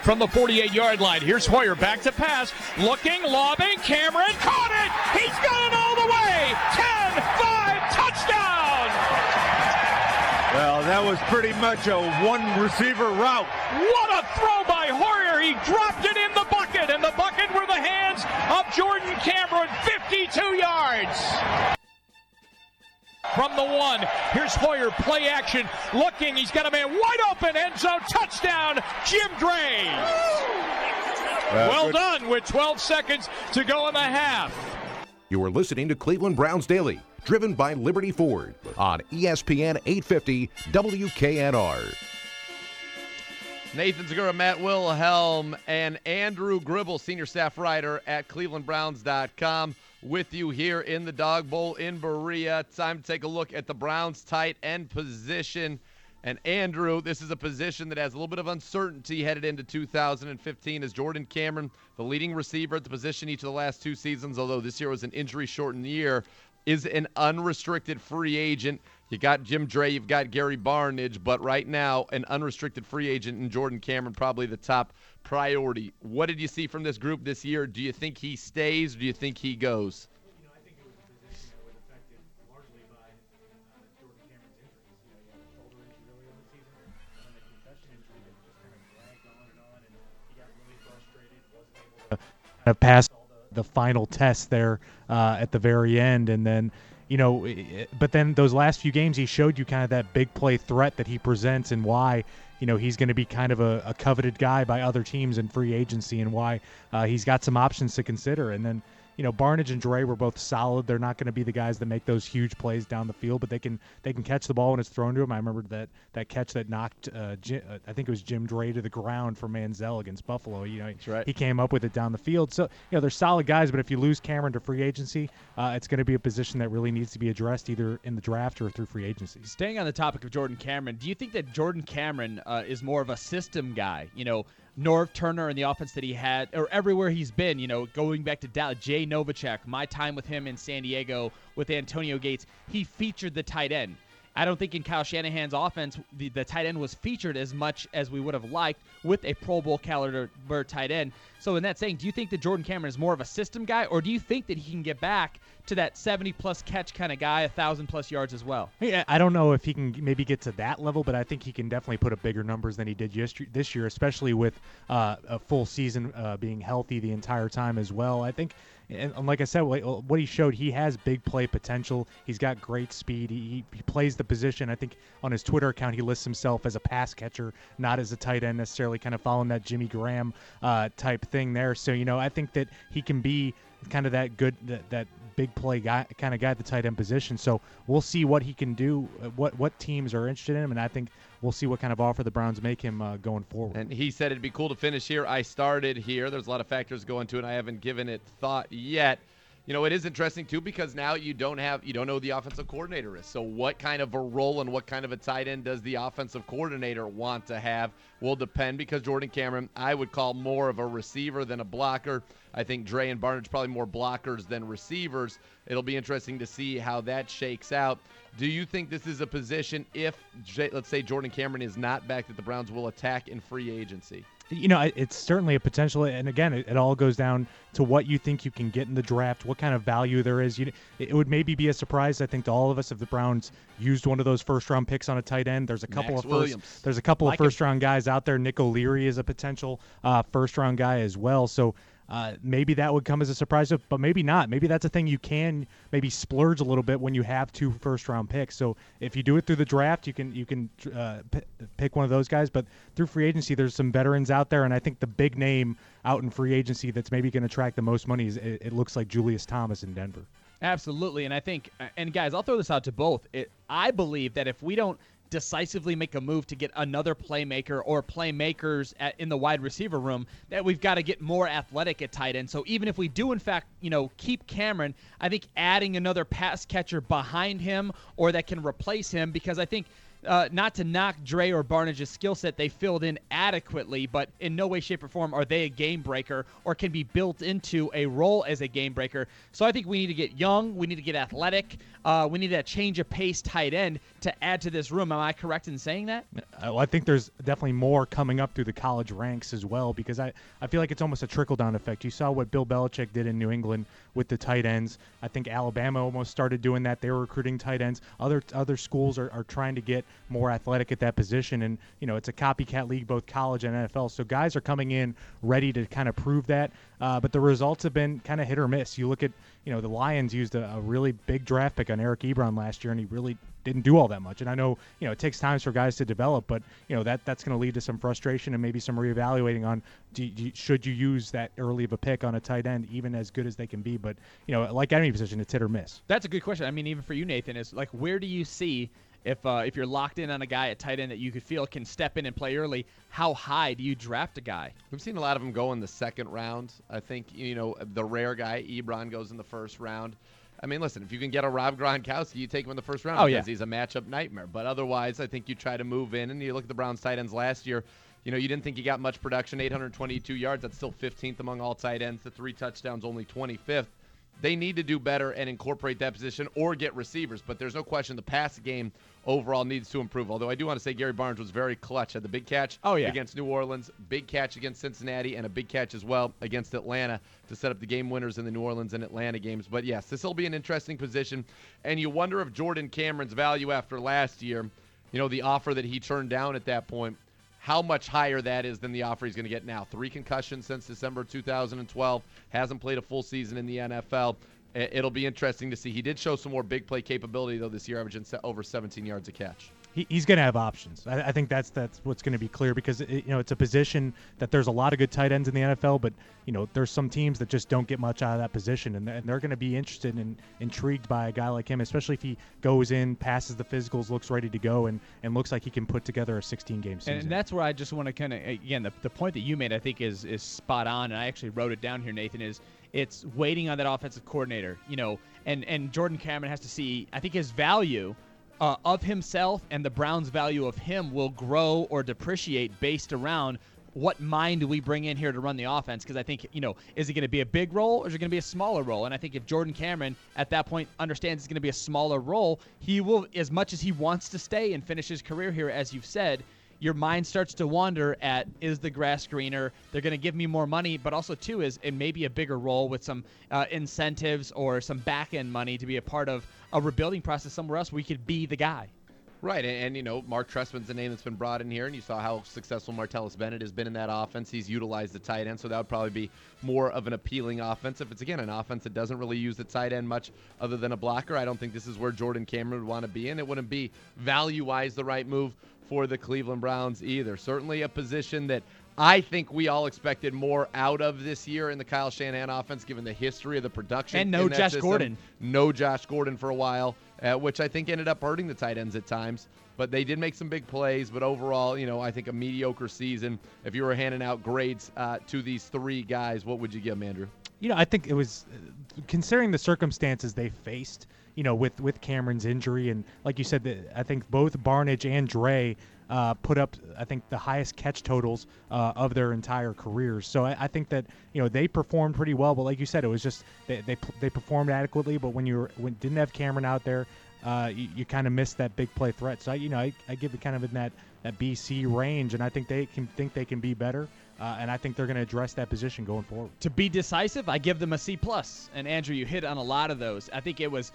from the 48-yard line. Here's Hoyer back to pass, looking, lobbing, Cameron caught it! He's got it all the way! 10-5, touchdown! Well, that was pretty much a one-receiver route. What a throw by Hoyer! He dropped it in the bucket, and the bucket were the hands of Jordan Cameron, 52 yards! From the 1, here's Hoyer, play action, looking, he's got a man wide open, end zone, touchdown, Jim Dray! Well done with 12 seconds to go in the half. You are listening to Cleveland Browns Daily, driven by Liberty Ford on ESPN 850 WKNR. Nathan Segura, Matt Wilhelm, and Andrew Gribble, senior staff writer at clevelandbrowns.com, with you here in the Dog Bowl in Berea. Time to take a look at the Browns tight end position. And Andrew, this is a position that has a little bit of uncertainty headed into 2015 as Jordan Cameron, the leading receiver at the position each of the last 2 seasons, although this year was an injury-shortened year, is an unrestricted free agent. You got Jim Dray, you've got Gary Barnidge, but right now an unrestricted free agent in Jordan Cameron, probably the top priority. What did you see from this group this year? Do you think he stays? Do you think he goes? I think it was a position that was affected largely by Jordan Cameron's injuries. He had a shoulder injury earlier in the season, and then a concussion injury that just kind of dragged on, and he got really frustrated, wasn't able to kind of pass all the final tests there at the very end, and then but then those last few games he showed you kind of that big play threat that he presents and why he's going to be kind of a coveted guy by other teams in free agency and why he's got some options to consider. And then Barnidge and Dre were both solid. They're not going to be the guys that make those huge plays down the field, but they can catch the ball when it's thrown to them. I remember that catch that knocked I think it was Jim Dre to the ground for Manziel against Buffalo. That's right. He came up with it down the field. So they're solid guys, but if you lose Cameron to free agency, it's going to be a position that really needs to be addressed either in the draft or through free agency. Staying on the topic of Jordan Cameron, do you think that Jordan Cameron is more of a system guy? Norv Turner and the offense that he had, or everywhere he's been, going back to Dallas, Jay Novacek, my time with him in San Diego with Antonio Gates, he featured the tight end. I don't think in Kyle Shanahan's offense the tight end was featured as much as we would have liked with a Pro Bowl caliber tight end. So in that saying, do you think that Jordan Cameron is more of a system guy, or do you think that he can get back to that 70-plus catch kind of guy, 1,000-plus yards as well? Yeah, I don't know if he can maybe get to that level, but I think he can definitely put up bigger numbers than he did this year, especially with a full season being healthy the entire time as well. I think, and like I said, what he showed, he has big play potential. He's got great speed. He plays the position. I think on his Twitter account he lists himself as a pass catcher, not as a tight end necessarily, kind of following that Jimmy Graham type thing there. So, I think that he can be kind of that big play guy, kind of guy at the tight end position. So we'll see what he can do, what teams are interested in him, and I think we'll see what kind of offer the Browns make him going forward. And he said it'd be cool to finish here. I started here. There's a lot of factors going to it. I haven't given it thought yet. It is interesting, too, because now you don't know who the offensive coordinator is. So what kind of a role and what kind of a tight end does the offensive coordinator want to have will depend, because Jordan Cameron, I would call more of a receiver than a blocker. I think Dre and Barnidge probably more blockers than receivers. It'll be interesting to see how that shakes out. Do you think this is a position, if, let's say, Jordan Cameron is not back, that the Browns will attack in free agency? It's certainly a potential, and again, it all goes down to what you think you can get in the draft, what kind of value there is. It would maybe be a surprise, I think, to all of us if the Browns used one of those first-round picks on a tight end. There's a couple of first-round guys out there. Nick O'Leary is a potential first-round guy as well. So maybe that would come as a surprise, but maybe not. Maybe that's a thing you can maybe splurge a little bit when you have 2 first-round picks. So if you do it through the draft, you can pick one of those guys. But through free agency, there's some veterans out there, and I think the big name out in free agency that's maybe going to attract the most money is it looks like Julius Thomas in Denver. Absolutely, and I think, and guys, I'll throw this out to both. I believe that if we don't decisively make a move to get another playmaker or playmakers in the wide receiver room, that we've got to get more athletic at tight end. So even if we do, in fact, keep Cameron, I think adding another pass catcher behind him or that can replace him, because I think not to knock Dre or Barnage's skill set, they filled in adequately, but in no way, shape, or form are they a game breaker or can be built into a role as a game breaker. So I think we need to get young, we need to get athletic, we need that change of pace tight end to add to this room. Am I correct in saying that? Well, I think there's definitely more coming up through the college ranks as well, because I feel like it's almost a trickle-down effect. You saw what Bill Belichick did in New England with the tight ends. I think Alabama almost started doing that. They were recruiting tight ends. Other schools are trying to get more athletic at that position, and it's a copycat league, both college and NFL. So guys are coming in ready to kind of prove that, but the results have been kind of hit or miss. You look at the Lions used a really big draft pick on Eric Ebron last year, and he really didn't do all that much. And I know it takes time for guys to develop, but that's going to lead to some frustration and maybe some reevaluating on should you use that early of a pick on a tight end, even as good as they can be. But like any position, it's hit or miss. That's a good question. I mean, even for you, Nathan, is like, where do you see if you're locked in on a guy at tight end that you could feel can step in and play early, how high do you draft a guy? We've seen a lot of them go in the second round. I think the rare guy, Ebron, goes in the first round. I mean, listen, if you can get a Rob Gronkowski, you take him in the first round because he's a matchup nightmare. But otherwise, I think you try to move in, and you look at the Browns tight ends last year. You didn't think he got much production, 822 yards. That's still 15th among all tight ends. The 3 touchdowns, only 25th. They need to do better and incorporate that position or get receivers. But there's no question the pass game overall needs to improve. Although I do want to say Gary Barnes was very clutch. Had the big catch against New Orleans, big catch against Cincinnati, and a big catch as well against Atlanta to set up the game winners in the New Orleans and Atlanta games. But, yes, this will be an interesting position. And you wonder if Jordan Cameron's value after last year, the offer that he turned down at that point, how much higher that is than the offer he's going to get now. 3 concussions since December 2012. Hasn't played a full season in the NFL. It'll be interesting to see. He did show some more big play capability, though, this year, averaging over 17 yards a catch. He's going to have options. I think that's what's going to be clear, because it's a position that there's a lot of good tight ends in the NFL, but there's some teams that just don't get much out of that position, and they're going to be interested and intrigued by a guy like him, especially if he goes in, passes the physicals, looks ready to go, and looks like he can put together a 16-game season. And that's where I just want to kind of, again, the point that you made I think is spot on, and I actually wrote it down here, Nathan, is it's waiting on that offensive coordinator, and Jordan Cameron has to see, I think his value of himself and the Browns' value of him will grow or depreciate based around what mind do we bring in here to run the offense. Because I think, is it going to be a big role or is it going to be a smaller role? And I think if Jordan Cameron at that point understands it's going to be a smaller role, he will, as much as he wants to stay and finish his career here, as you've said, your mind starts to wander at, is the grass greener? They're going to give me more money, but also, too, is it may be a bigger role with some incentives or some back-end money to be a part of a rebuilding process somewhere else where we could be the guy. Right, and Mark Trestman's a name that's been brought in here, and you saw how successful Martellus Bennett has been in that offense. He's utilized the tight end, so that would probably be more of an appealing offense. If it's, again, an offense that doesn't really use the tight end much other than a blocker, I don't think this is where Jordan Cameron would want to be in. It wouldn't be value-wise the right move for the Cleveland Browns either. Certainly a position that I think we all expected more out of this year in the Kyle Shanahan offense, given the history of the production. And no Josh Gordon. No Josh Gordon for a while, which I think ended up hurting the tight ends at times. But they did make some big plays. But overall, I think a mediocre season. If you were handing out grades to these 3 guys, what would you give them, Andrew? I think it was, considering the circumstances they faced, with Cameron's injury, and like you said, I think both Barnage and Dre put up, I think, the highest catch totals of their entire careers. So I think that they performed pretty well. But like you said, it was just they performed adequately. But when didn't have Cameron out there, you kind of missed that big play threat. So I give it kind of in that BC range, and I think they can be better. And I think they're going to address that position going forward. To be decisive, I give them a C+. And Andrew, you hit on a lot of those. I think it was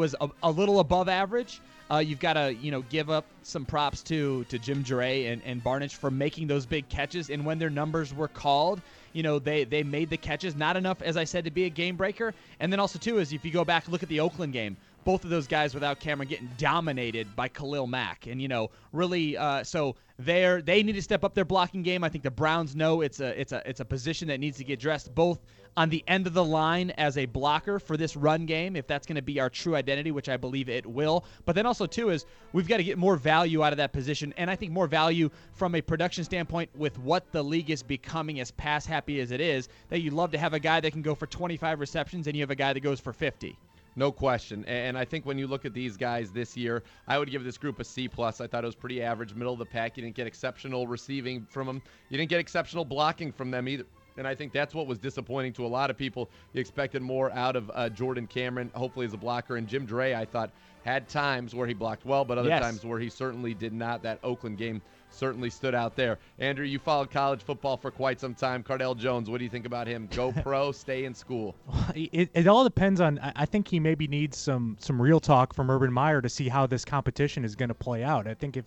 a little above average. You've got to give up some props to Jim Dre and Barnage for making those big catches. And when their numbers were called, they made the catches. Not enough, as I said, to be a game breaker. And then also too is if you go back and look at the Oakland game, both of those guys without Cameron getting dominated by Khalil Mack. And, really, so they need to step up their blocking game. I think the Browns know it's a position that needs to get addressed both on the end of the line as a blocker for this run game, if that's going to be our true identity, which I believe it will. But then also, too, is we've got to get more value out of that position, and I think more value from a production standpoint with what the league is becoming, as pass-happy as it is, that you'd love to have a guy that can go for 25 receptions and you have a guy that goes for 50. No question. And I think when you look at these guys this year, I would give this group a C+. I thought it was pretty average, middle of the pack. You didn't get exceptional receiving from them. You didn't get exceptional blocking from them either. And I think that's what was disappointing to a lot of people. You expected more out of Jordan Cameron, hopefully as a blocker. And Jim Dre, I thought, had times where he blocked well, but other times where he certainly did not. That Oakland game certainly stood out there. Andrew, you followed college football for quite some time. Cardale Jones, what do you think about him? Go pro, stay in school? It all depends on. I think he maybe needs some real talk from Urban Meyer to see how this competition is going to play out. I think if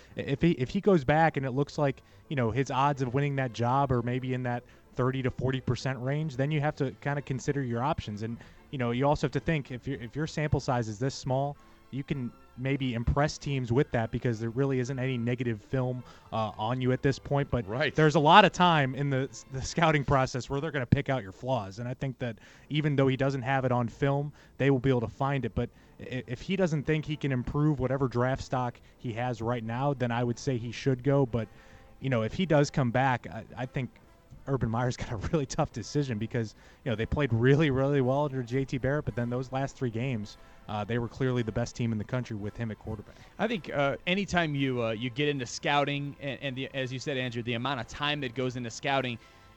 he goes back and it looks like his odds of winning that job are maybe in that 30 to 40% range, then you have to kind of consider your options. And you also have to think if your sample size is this small, you can maybe impress teams with that because there really isn't any negative film on you at this point. But there's a lot of time in the scouting process where they're going to pick out your flaws. And I think that even though he doesn't have it on film, they will be able to find it. But if he doesn't think he can improve whatever draft stock he has right now, then I would say he should go. But, if he does come back, I think Urban Meyer's got a really tough decision because, they played really, really well under JT Barrett, but then those last 3 games, they were clearly the best team in the country with him at quarterback. I think anytime you get into scouting, and as you said, Andrew, the amount of time that goes into scouting,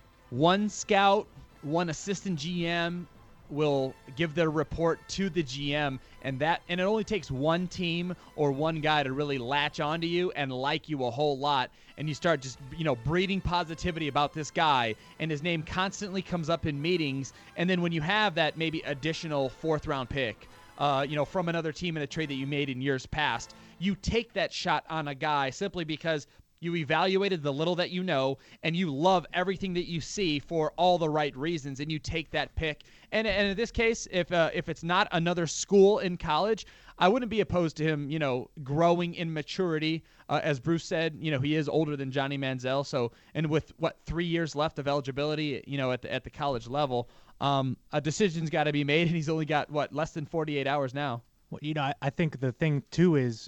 one scout, one assistant GM will give their report to the GM, and it only takes one team or one guy to really latch onto you and like you a whole lot, and you start just breeding positivity about this guy, and his name constantly comes up in meetings, and then when you have that maybe additional 4th-round pick from another team in a trade that you made in years past, you take that shot on a guy simply because you evaluated the little that you know, and you love everything that you see for all the right reasons, and you take that pick. And in this case, if it's not another school in college, I wouldn't be opposed to him, growing in maturity. As Bruce said, he is older than Johnny Manziel. So, and with 3 years left of eligibility, at the college level, a decision's got to be made, and he's only got less than 48 hours now. Well, I think the thing too is,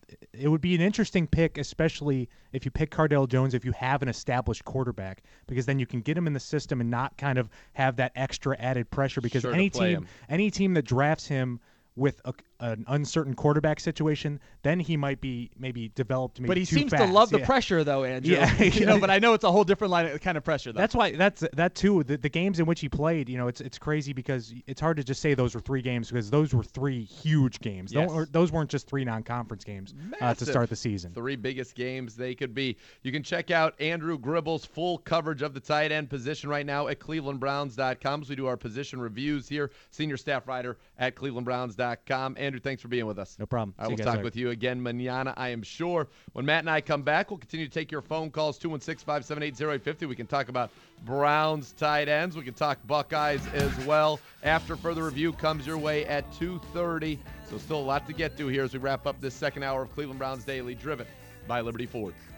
it would be an interesting pick, especially if you pick Cardale Jones, if you have an established quarterback, because then you can get him in the system and not kind of have that extra added pressure. Because any team that drafts him with an uncertain quarterback situation, then he might be maybe developed maybe But he too seems fast. to love the pressure, though, Andrew. Yeah. But I know it's a whole different kind of pressure, though. That's why that too. The games in which he played, it's crazy because it's hard to just say those were 3 games because those were 3 huge games. Yes. Those weren't just 3 non-conference games to start the season. 3 biggest games they could be. You can check out Andrew Gribble's full coverage of the tight end position right now at clevelandbrowns.com. So we do our position reviews here. Senior staff writer at clevelandbrowns.com. Andrew, thanks for being with us. No problem. I will talk with you again manana, I am sure. When Matt and I come back, we'll continue to take your phone calls, 216-578-0850. We can talk about Browns tight ends. We can talk Buckeyes as well. After further review comes your way at 2:30. So still a lot to get to here as we wrap up this second hour of Cleveland Browns Daily, driven by Liberty Ford.